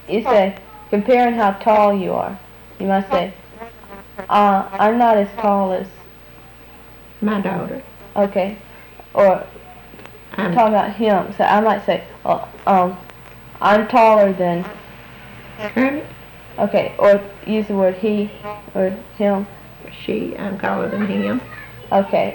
you say, comparing how tall you are, you might say, I'm not as tall as, my daughter. okay, or I'm talking about him. So I might say, I'm taller than, Kermit. okay, or use the word he or him. She. I'm taller than him. Okay,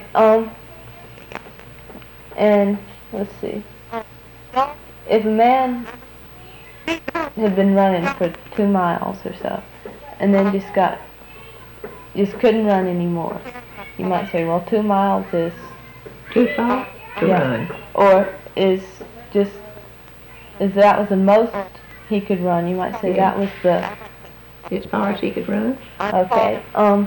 and let's see. If a man had been running for 2 miles or so, and then just couldn't run anymore, you might say, well, 2 miles is Too far to Yeah. run. Or is that was the most he could run, you might say Yeah. that was the, As far as he could run. okay,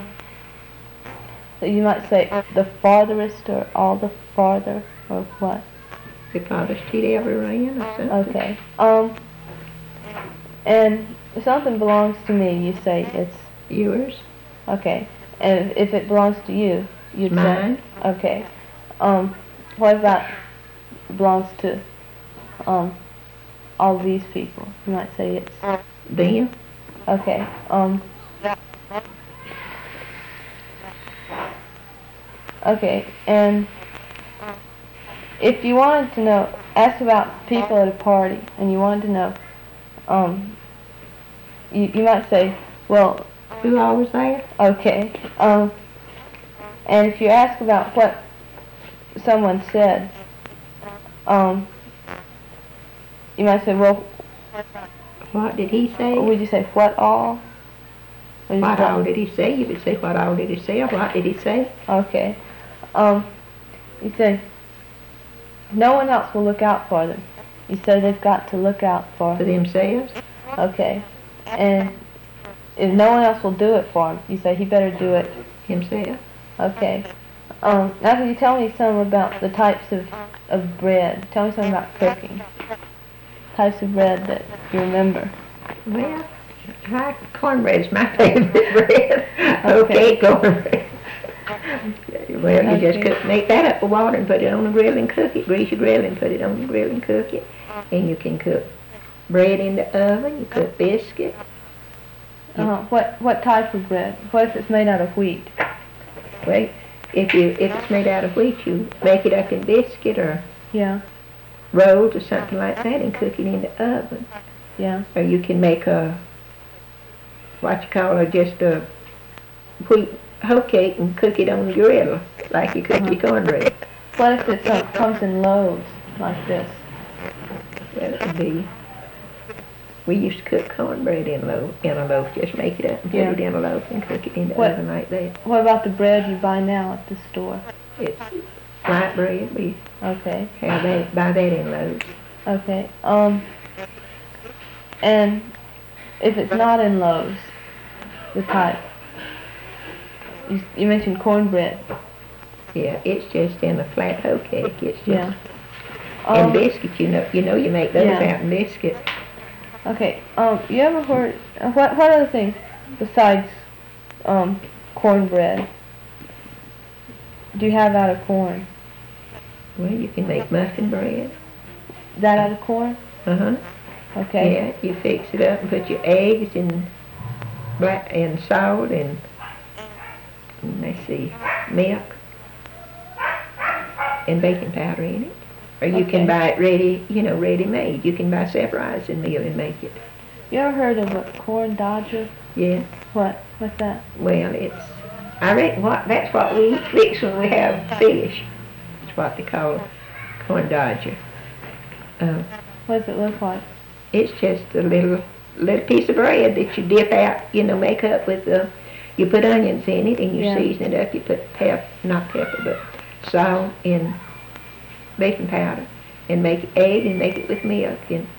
so you might say the farthest or all the farther or what? The farthest he'd ever ran or something. Okay, and if something belongs to me, you say it's Yours. okay, and if it belongs to you, you'd Mine. say, okay, what about belongs to, all these people? You might say it's, Them. okay, okay, and if you wanted to know, ask about people at a party, and you wanted to know, you might say, well, Who all was there? okay, and if you ask about what someone said, you might say, well, What did he say? or would you say what all? Or you What say- all did he say? You would say what all did he say or what did he say? Okay, you say, no one else will look out for them. You say they've got to look out for For themselves? Okay, and if no one else will do it for him, you say he better do it. Himself. Okay. Now can you tell me some about the types of bread? Tell me something about cooking. Types of bread that you remember. Well, cornbread's my favorite bread. Okay, cornbread. Well, you just make that up with water and put it on the grill and cook it. Grease your grill and put it on the grill and cook it. And you can cook bread in the oven. You cook biscuit. What type of bread? What if it's made out of wheat? Well, if it's made out of wheat, you make it up in biscuit or Yeah, rolls or something like that and cook it in the oven. yeah. Or you can make just a wheat hoe cake and cook it on the grill like you cook your cornbread. What if it comes in loaves like this? Well, it would be. We used to cook cornbread in a loaf. Just make it up and put Yeah. it in a loaf and cook it in the What- oven like that. What about the bread you buy now at the store? It's white bread. We Okay, buy that in loaves. okay. And if it's not in loaves, the type. You mentioned cornbread. Yeah, it's just in a flat hoe cake. It's just Yeah. and biscuit. You know you make those Yeah. out in biscuit. Okay. You ever heard what other things besides cornbread do you have out of corn? Well, you can make muffin bread. That out of corn? Uh-huh. Okay. Yeah, you fix it up and put your eggs and salt and let's see, milk and baking powder in it. Or you Okay. can buy it ready-made. You can buy self-rising meal and make it. You ever heard of a corn dodger? Yeah. What's that? Well, I reckon that's what we fix when we have fish. It's what they call a corn dodger. What does it look like? It's just a little piece of bread that you dip out, make up with you put onions in it and you Yeah. season it up. You put not pepper, but salt and baking powder and make egg and make it with milk and